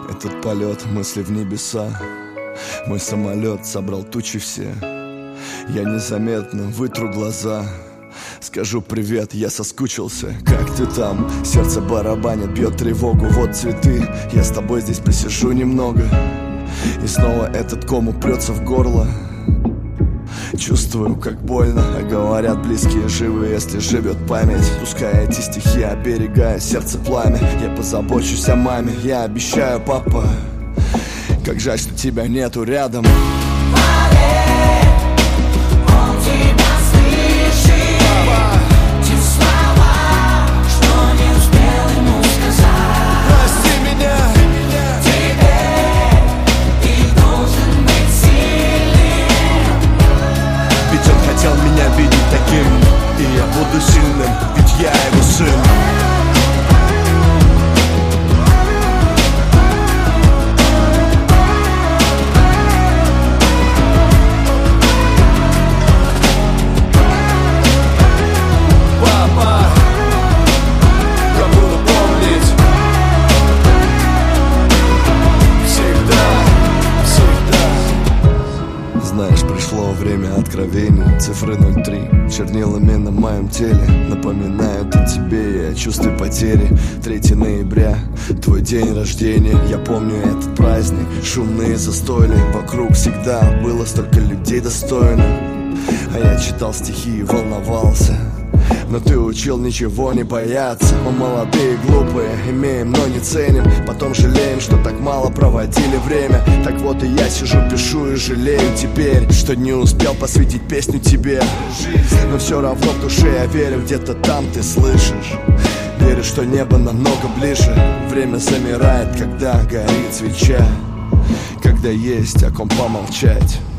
Этот полет, мысли в небеса. Мой самолет собрал тучи все. Я незаметно вытру глаза. Скажу привет, я соскучился. Как ты там? Сердце барабанит, бьет тревогу. Вот цветы, я с тобой здесь присижу немного. И снова этот ком упрется в горло. Чувствую, как больно, а говорят близкие живы, если живет память. Пускай эти стихи оберегая сердце пламя. Я позабочусь о маме, я обещаю, папа. Как жаль, что тебя нету рядом. Поверь, он тебя слышит. Те слова, что не успел ему сказать. Прости меня. Теперь ты должен быть сильным. Ведь он хотел меня видеть таким, и я буду сильным, ведь я его сын. Знаешь, пришло время откровений. Цифры 03 чернилами на моем теле напоминают о тебе и о чувстве потери. 3 ноября, твой день рождения. Я помню этот праздник, шумные застойли. Вокруг всегда было столько людей достойных. А я читал стихи и волновался. Но ты учил ничего не бояться. Мы молодые и глупые, имеем, но не ценим. Потом жалеем, что так мало проводили время. Так вот и я сижу, пишу и жалею теперь, что не успел посвятить песню тебе. Но все равно в душе я верю, где-то там ты слышишь. Верю, что небо намного ближе. Время замирает, когда горит свеча. Когда есть о ком помолчать.